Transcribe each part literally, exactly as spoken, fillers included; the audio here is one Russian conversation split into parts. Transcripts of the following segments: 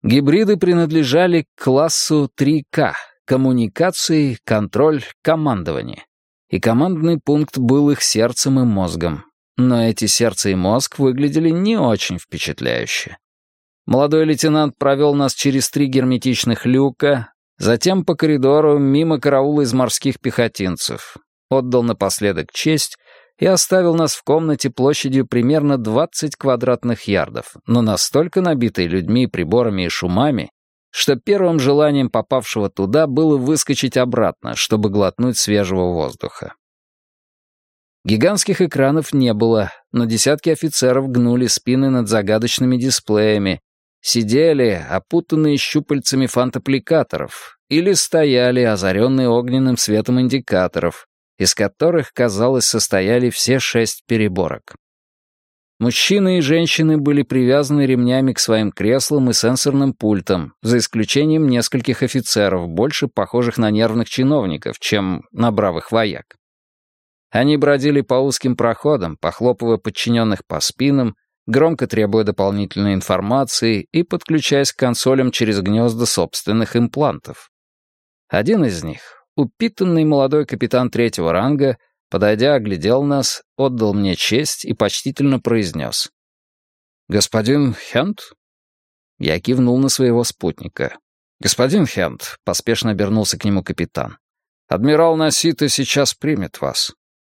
Гибриды принадлежали к классу три ка — коммуникации, контроль, командование. И командный пункт был их сердцем и мозгом. Но эти сердце и мозг выглядели не очень впечатляюще. Молодой лейтенант провел нас через три герметичных люка, затем по коридору мимо караула из морских пехотинцев, отдал напоследок честь и оставил нас в комнате площадью примерно двадцать квадратных ярдов, но настолько набитой людьми, приборами и шумами, что первым желанием попавшего туда было выскочить обратно, чтобы глотнуть свежего воздуха. Гигантских экранов не было, но десятки офицеров гнули спины над загадочными дисплеями, сидели, опутанные щупальцами фантапликаторов, или стояли, озаренные огненным светом индикаторов, из которых, казалось, состояли все шесть переборок. Мужчины и женщины были привязаны ремнями к своим креслам и сенсорным пультам, за исключением нескольких офицеров, больше похожих на нервных чиновников, чем на бравых вояк. Они бродили по узким проходам, похлопывая подчиненных по спинам, громко требуя дополнительной информации и подключаясь к консолям через гнезда собственных имплантов. Один из них, упитанный молодой капитан третьего ранга, подойдя, оглядел нас, отдал мне честь и почтительно произнес: «Господин Хент?» Я кивнул на своего спутника. «Господин Хент», — поспешно обернулся к нему капитан, — «адмирал Насита сейчас примет вас».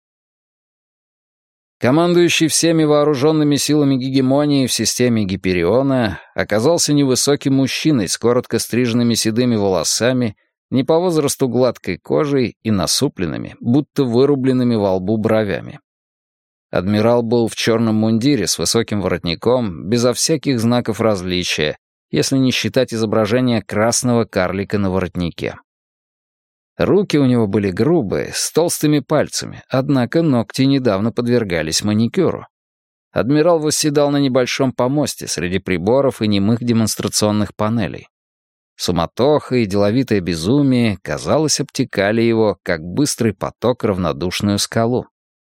Командующий всеми вооруженными силами гегемонии в системе Гипериона оказался невысоким мужчиной с коротко стриженными седыми волосами, не по возрасту гладкой кожей и насупленными, будто вырубленными во лбу бровями. Адмирал был в черном мундире с высоким воротником, безо всяких знаков различия, если не считать изображения красного карлика на воротнике. Руки у него были грубые, с толстыми пальцами, однако ногти недавно подвергались маникюру. Адмирал восседал на небольшом помосте среди приборов и немых демонстрационных панелей. Суматоха и деловитое безумие, казалось, обтекали его, как быстрый поток, равнодушную скалу.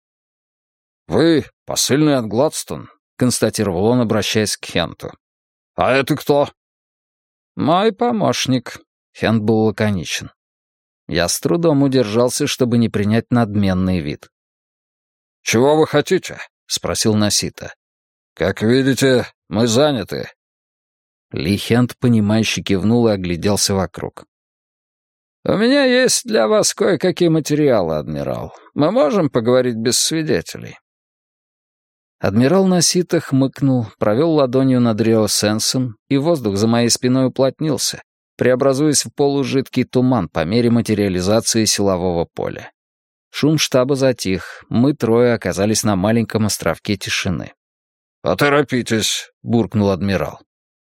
«Вы посыльный от Гладстон», — констатировал он, обращаясь к Хенту. «А это кто?» «Мой помощник», — Хент был лаконичен. Я с трудом удержался, чтобы не принять надменный вид. «Чего вы хотите?» — спросил Насита. «Как видите, мы заняты». Ли Хент, понимающе кивнул и огляделся вокруг. «У меня есть для вас кое-какие материалы, адмирал. Мы можем поговорить без свидетелей?» Адмирал Насита хмыкнул, провел ладонью над Рио-Сенсом, и воздух за моей спиной уплотнился, преобразуясь в полужидкий туман по мере материализации силового поля. Шум штаба затих, мы трое оказались на маленьком островке тишины. «Поторопитесь», — буркнул адмирал.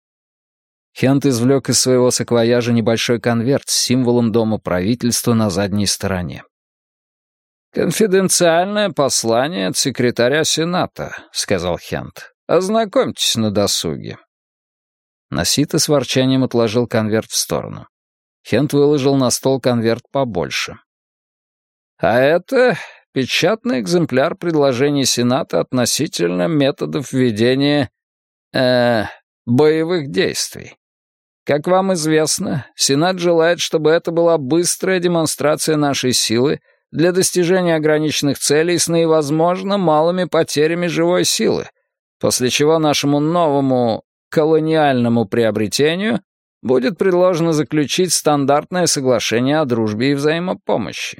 Хент извлек из своего саквояжа небольшой конверт с символом Дома правительства на задней стороне. «Конфиденциальное послание от секретаря Сената», — сказал Хент. «Ознакомьтесь на досуге». Насита с ворчанием отложил конверт в сторону. Хент выложил на стол конверт побольше. «А это печатный экземпляр предложений Сената относительно методов ведения э, боевых действий. Как вам известно, Сенат желает, чтобы это была быстрая демонстрация нашей силы для достижения ограниченных целей с наивозможно малыми потерями живой силы, после чего нашему новому колониальному приобретению будет предложено заключить стандартное соглашение о дружбе и взаимопомощи».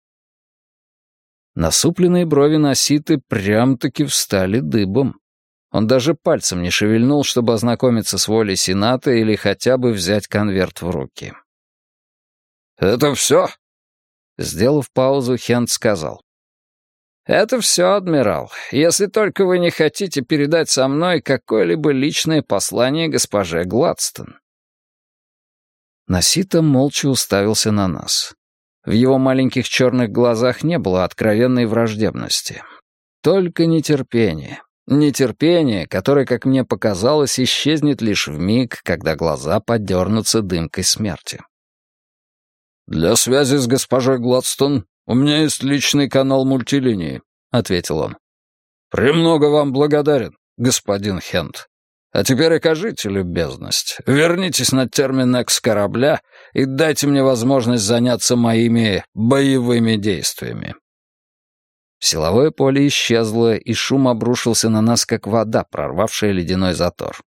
Насупленные брови Наситы прям-таки встали дыбом. Он даже пальцем не шевельнул, чтобы ознакомиться с волей Сената или хотя бы взять конверт в руки. «Это все?» Сделав паузу, Хент сказал. «Это все, адмирал, если только вы не хотите передать со мной какое-либо личное послание госпоже Гладстон». Насита молча уставился на нас. В его маленьких черных глазах не было откровенной враждебности. Только нетерпение. Нетерпение, которое, как мне показалось, исчезнет лишь в миг, когда глаза подернутся дымкой смерти. «Для связи с госпожой Гладстон у меня есть личный канал мультилинии», — ответил он. «Премного вам благодарен, господин Хент». А теперь окажите любезность. Вернитесь на терминекс корабля и дайте мне возможность заняться моими боевыми действиями». Силовое поле исчезло, и шум обрушился на нас, как вода, прорвавшая ледяной затор.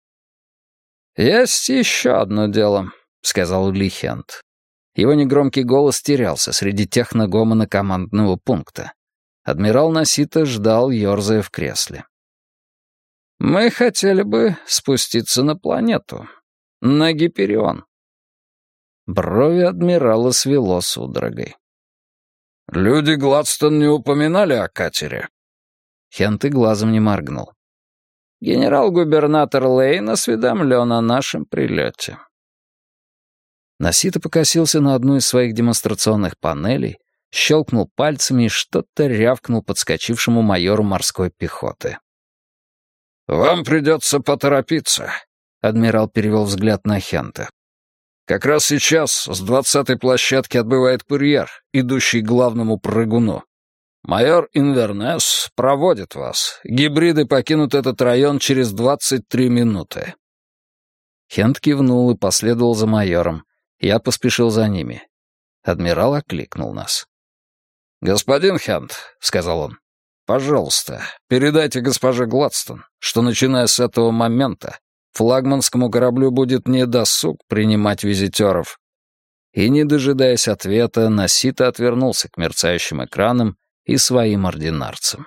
«Есть еще одно дело», — сказал Лихент. Его негромкий голос терялся среди техногомона командного пункта. Адмирал Насита ждал, ерзая в кресле. «Мы хотели бы спуститься на планету, на Гиперион». Брови адмирала свело судорогой. «Люди Гладстон не упоминали о катере?» Хент и глазом не моргнул. «Генерал-губернатор Лейн осведомлен о нашем прилете». Насита покосился на одну из своих демонстрационных панелей, щелкнул пальцами и что-то рявкнул подскочившему майору морской пехоты. «Вам придется поторопиться», — адмирал перевел взгляд на Хента. «Как раз сейчас с двадцатой площадки отбывает курьер, идущий к главному прыгуну. Майор Инвернес проводит вас. Гибриды покинут этот район через двадцать три минуты». Хент кивнул и последовал за майором. Я поспешил за ними. Адмирал окликнул нас. «Господин Хент», — сказал он, — «пожалуйста, передайте госпоже Гладстон, что, начиная с этого момента, флагманскому кораблю будет недосуг принимать визитеров». И, не дожидаясь ответа, Насита отвернулся к мерцающим экранам и своим ординарцам.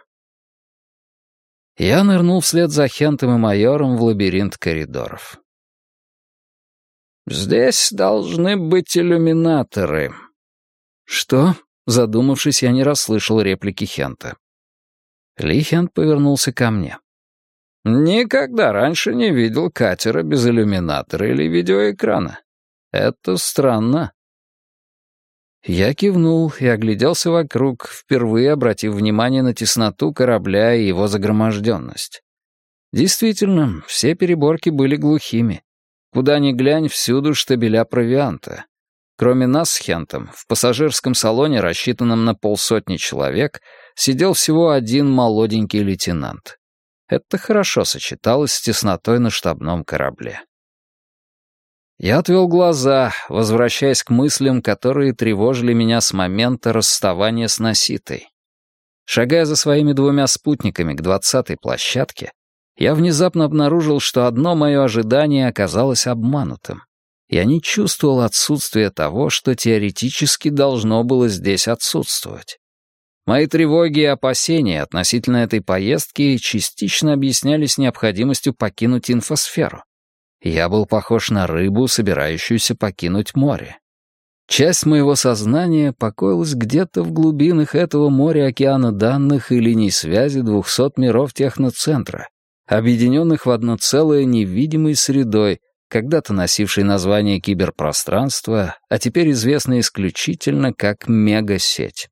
Я нырнул вслед за Хентом и майором в лабиринт коридоров. «Здесь должны быть иллюминаторы». «Что?» Задумавшись, я не расслышал реплики Хента. Ли Хент повернулся ко мне. «Никогда раньше не видел катера без иллюминатора или видеоэкрана. Это странно». Я кивнул и огляделся вокруг, впервые обратив внимание на тесноту корабля и его загроможденность. Действительно, все переборки были глухими. Куда ни глянь, всюду штабеля провианта. Кроме нас с Хентом, в пассажирском салоне, рассчитанном на полсотни человек, сидел всего один молоденький лейтенант. Это хорошо сочеталось с теснотой на штабном корабле. Я отвел глаза, возвращаясь к мыслям, которые тревожили меня с момента расставания с Наситой. Шагая за своими двумя спутниками к двадцатой площадке, я внезапно обнаружил, что одно мое ожидание оказалось обманутым. Я не чувствовал отсутствия того, что теоретически должно было здесь отсутствовать. Мои тревоги и опасения относительно этой поездки частично объяснялись необходимостью покинуть инфосферу. Я был похож на рыбу, собирающуюся покинуть море. Часть моего сознания покоилась где-то в глубинах этого моря океана данных и линий связи двухсот миров техноцентра, объединенных в одно целое невидимой средой, когда-то носившей название киберпространства, а теперь известной исключительно как мегасеть.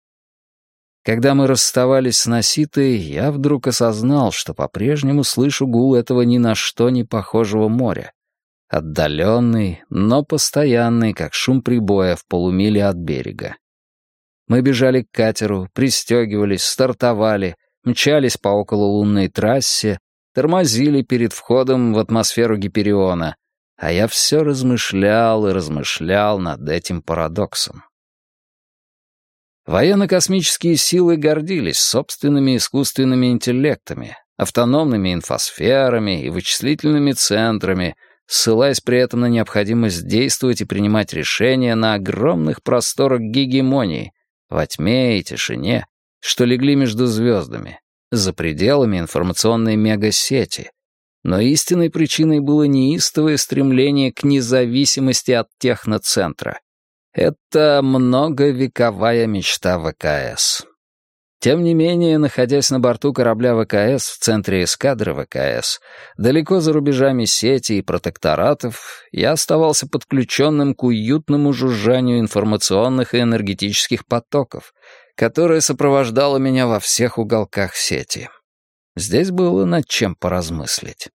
Когда мы расставались с Наситой, я вдруг осознал, что по-прежнему слышу гул этого ни на что не похожего моря. Отдаленный, но постоянный, как шум прибоя в полумиле от берега. Мы бежали к катеру, пристегивались, стартовали, мчались по окололунной трассе, тормозили перед входом в атмосферу Гипериона, а я все размышлял и размышлял над этим парадоксом. Военно-космические силы гордились собственными искусственными интеллектами, автономными инфосферами и вычислительными центрами, ссылаясь при этом на необходимость действовать и принимать решения на огромных просторах гегемонии, во тьме и тишине, что легли между звездами, за пределами информационной мегасети. Но истинной причиной было неистовое стремление к независимости от техноцентра. Это многовековая мечта ВКС. Тем не менее, находясь на борту корабля ВКС в центре эскадры ВКС, далеко за рубежами сети и протекторатов, я оставался подключенным к уютному жужжанию информационных и энергетических потоков, которое сопровождало меня во всех уголках сети. Здесь было над чем поразмыслить.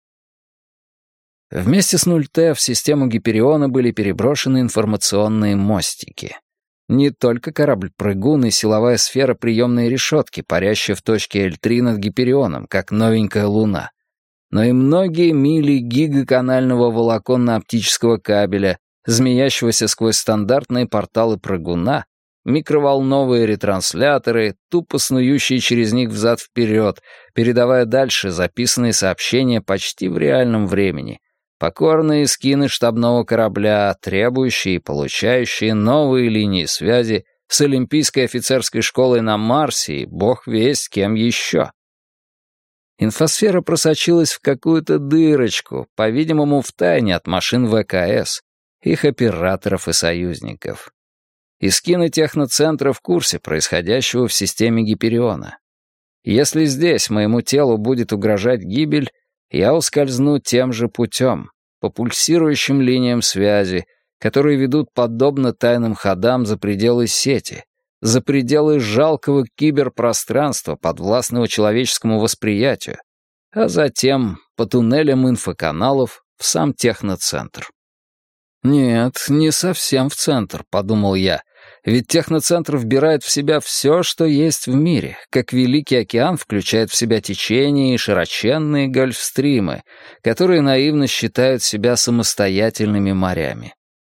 Вместе с нуль тэ в систему Гипериона были переброшены информационные мостики. Не только корабль-прыгун и силовая сфера приемной решетки, парящая в точке эль три над Гиперионом, как новенькая луна, но и многие мили гигаканального волоконно-оптического кабеля, змеящегося сквозь стандартные порталы прыгуна, микроволновые ретрансляторы, тупо снующие через них взад-вперед, передавая дальше записанные сообщения почти в реальном времени, покорные скины штабного корабля, требующие и получающие новые линии связи с Олимпийской офицерской школой на Марсе и бог весть кем еще. Инфосфера просочилась в какую-то дырочку, по-видимому, втайне от машин ВКС, их операторов и союзников. Искины техноцентра в курсе происходящего в системе Гипериона. Если здесь моему телу будет угрожать гибель, я ускользну тем же путем, по пульсирующим линиям связи, которые ведут подобно тайным ходам за пределы сети, за пределы жалкого киберпространства, подвластного человеческому восприятию, а затем по туннелям инфоканалов в сам техноцентр. «Нет, не совсем в центр», — подумал я, ведь техноцентр вбирает в себя все, что есть в мире, как Великий океан включает в себя течения и широченные гольфстримы, которые наивно считают себя самостоятельными морями.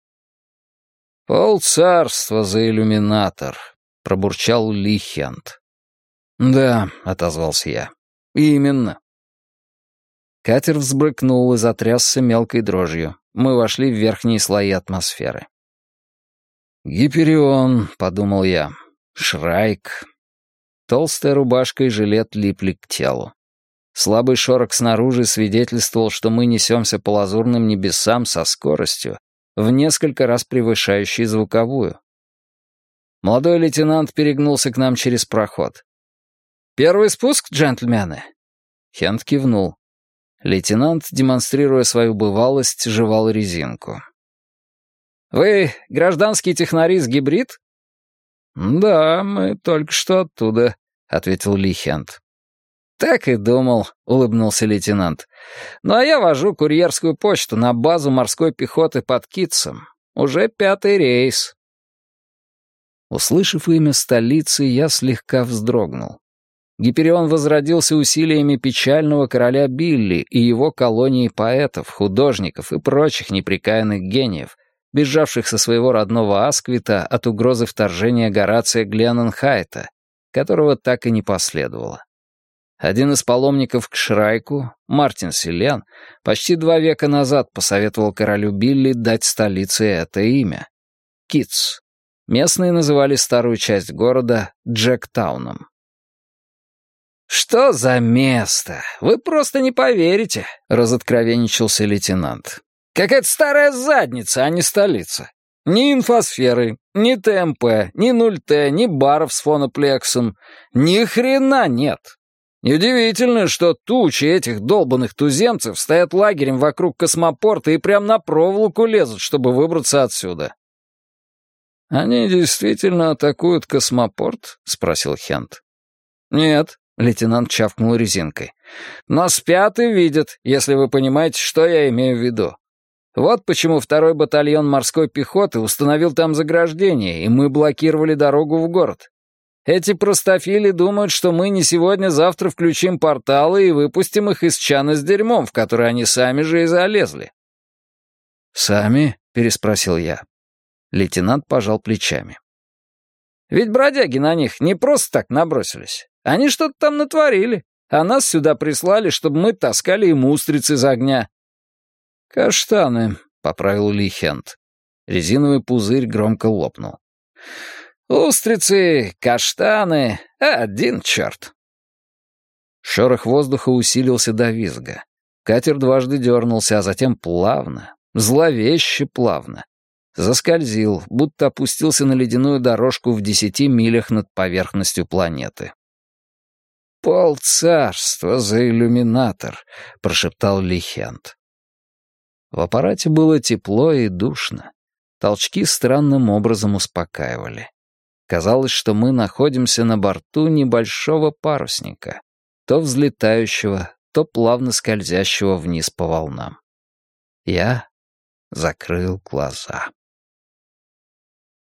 «Полцарства за иллюминатор», — пробурчал Ли Хент. «Да», — отозвался я, — «именно». Катер взбрыкнул и затрясся мелкой дрожью. Мы вошли в верхние слои атмосферы. «Гиперион», — подумал я, — «Шрайк». Толстая рубашка и жилет липли к телу. Слабый шорох снаружи свидетельствовал, что мы несемся по лазурным небесам со скоростью, в несколько раз превышающей звуковую. Молодой лейтенант перегнулся к нам через проход. «Первый спуск, джентльмены?» Хент кивнул. Лейтенант, демонстрируя свою бывалость, жевал резинку. «Вы гражданский технарист гибрид?» «Да, мы только что оттуда», — ответил Ли Хент. «Так и думал», — улыбнулся лейтенант. «Ну а я вожу курьерскую почту на базу морской пехоты под Китсом. Уже пятый рейс». Услышав имя столицы, я слегка вздрогнул. Гиперион возродился усилиями печального короля Билли и его колонии поэтов, художников и прочих непрекаянных гениев, бежавших со своего родного Асквита от угрозы вторжения Горация Гленненхайта, которого так и не последовало. Один из паломников к Шрайку, Мартин Силен, почти два века назад посоветовал королю Билли дать столице это имя — Китс. Местные называли старую часть города Джектауном. «Что за место? Вы просто не поверите», — разоткровенничался лейтенант. «Какая-то старая задница, а не столица. Ни инфосферы, ни ТМП, ни нуль Т, ни баров с фоноплексом. Ни хрена нет. Неудивительно, что тучи этих долбанных туземцев стоят лагерем вокруг космопорта и прям на проволоку лезут, чтобы выбраться отсюда». «Они действительно атакуют космопорт?» — спросил Хент. «Нет», — лейтенант чавкнул резинкой. «Но спят и видят, если вы понимаете, что я имею в виду. Вот почему второй батальон морской пехоты установил там заграждение, и мы блокировали дорогу в город. Эти простофили думают, что мы не сегодня-завтра включим порталы и выпустим их из чана с дерьмом, в который они сами же и залезли». «Сами?» — переспросил я. Лейтенант пожал плечами. «Ведь бродяги на них не просто так набросились. Они что-то там натворили, а нас сюда прислали, чтобы мы таскали им устриц из огня». «Каштаны», — поправил Ли Хент. Резиновый пузырь громко лопнул. «Устрицы, каштаны, один черт». Шорох воздуха усилился до визга. Катер дважды дернулся, а затем плавно, зловеще плавно, заскользил, будто опустился на ледяную дорожку в десяти милях над поверхностью планеты. «Полцарства за иллюминатор», — прошептал Ли Хент. В аппарате было тепло и душно. Толчки странным образом успокаивали. Казалось, что мы находимся на борту небольшого парусника, то взлетающего, то плавно скользящего вниз по волнам. Я закрыл глаза.